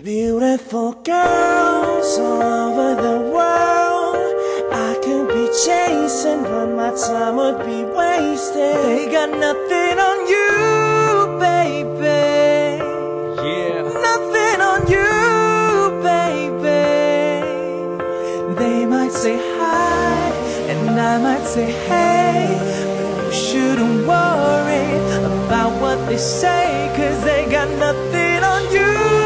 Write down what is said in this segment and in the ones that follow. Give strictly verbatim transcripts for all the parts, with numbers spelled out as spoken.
Beautiful girls all over the world, I could be chasing, but my time would be wasted. They got nothing on you, baby. Yeah. Nothing on you, baby. They might say hi, and I might say hey, but you shouldn't worry about what they say, 'cause they got nothing on you.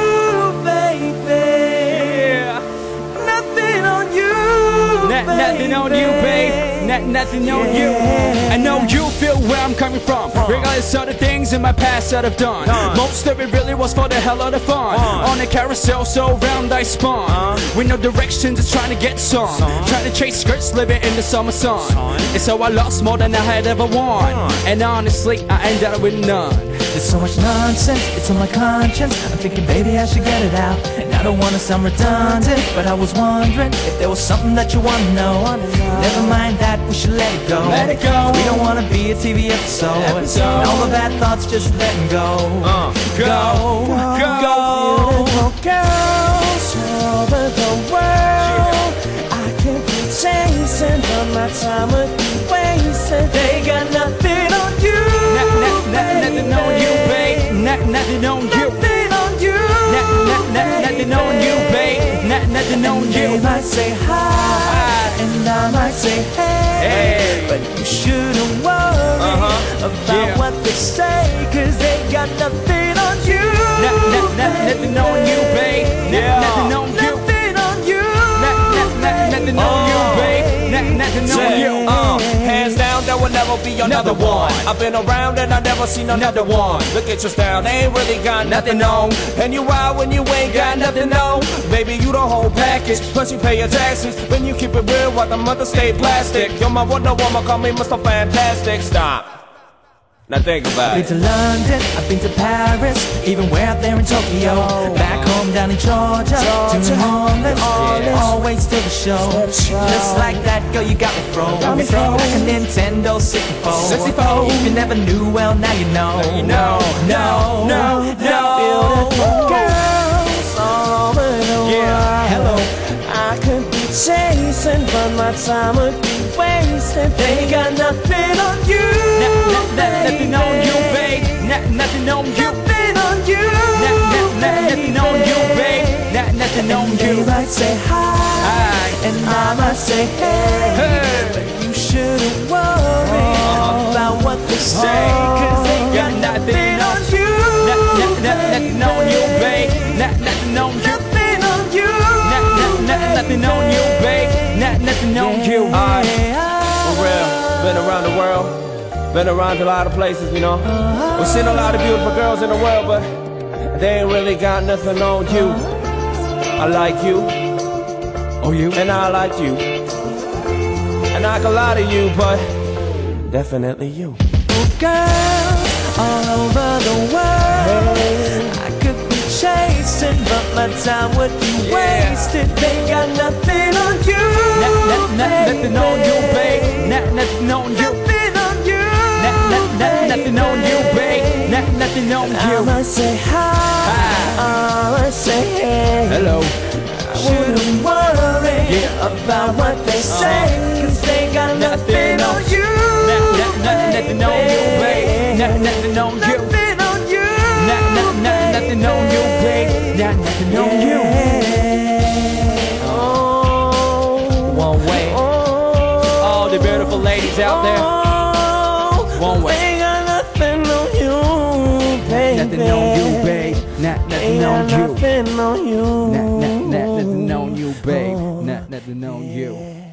Nothing on you, babe. Not, nothing on you. I know you feel where I'm coming from. Regardless of the things in my past that I've done. Most of it really was for the hell of the fun. On a carousel so round I spun. With no direction, just trying to get some. Trying to chase skirts, living in the summer sun. And so I lost more than I had ever won. And honestly, I ended up with none. There's so much nonsense, it's on my conscience. I'm thinking, baby, I should get it out. And I don't wanna sound redundant, but I was wondering if there was something that you wanna know. Never mind that, we should let it go. Let it go. We don't wanna be a T V episode. episode. And all the bad thoughts, just let them go. Uh, go, go, go. Beautiful girls all over the world, I could be chasing, but my time would be wasted. They got nothing on you. Nothing on you, babe. Nothing on you. Nothing on you. Nothing on you, babe. Nothing on you. They might say hi, and I might say hey, but you shouldn't worry about what they say, 'cause they got nothing on you. Nothing on you, babe. Nothing on you. Nothing on you. Nothing on you, babe. Nothing on you. Uh, hands down, there will never be another one. I've been around and I've never seen another one. Look at your style, they ain't really got nothing on. And you out when you ain't got nothing on. Baby, you the whole package, plus you pay your taxes. When you keep it real, while the mother stay plastic. You're my Wonder Woman, call me Mister Fantastic. Stop. Now think about I've it. been to London, I've been to Paris, even way out there in Tokyo. Back home down in Georgia, to homeless, always to the show. Just like that, girl, you got me frozen. Like a Nintendo sixty-four. If you never knew, well, now you know. You know, no, no, no. Beautiful girls all over the world. Hello. I could be chasing, but my time would be wasted. They got nothing on you. Nothing on you, babe. Nothing on you. Nothing on you. Nothing on you, babe. Nothing on you. They might say hi, and I might say hey, but you shouldn't worry about what they say, 'cause they got nothing on you. Nothing on you, babe. Nothing on you. Nothing on you. Nothing on you, babe. Nothing on you. For real, been around the world, been around a lot of places, you know. We've seen a lot of beautiful girls in the world, but they ain't really got nothing on you. I like you. Oh, you? And I like you. And I like a lot of you, but definitely you. Girls all over the world, I could be chasing, but my time would be wasted. They got nothing on you. Nothing on you, babe. Nothing on you. Nothing on you. Nothing on you, babe. Nothing on you. I might say hi, I might say hey. Hello. I shouldn't worry about what they say, 'cause they got nothing on you. Nothing on you, babe. Nothing on you. Nothing on you. Nothing on you, babe. Nothing on you. One way. All the beautiful ladies out there. One way. They got nothing on you, baby. Nothing on you, babe. Nothing on you. Nothing on you. Nothing on you, babe. Nothing on you.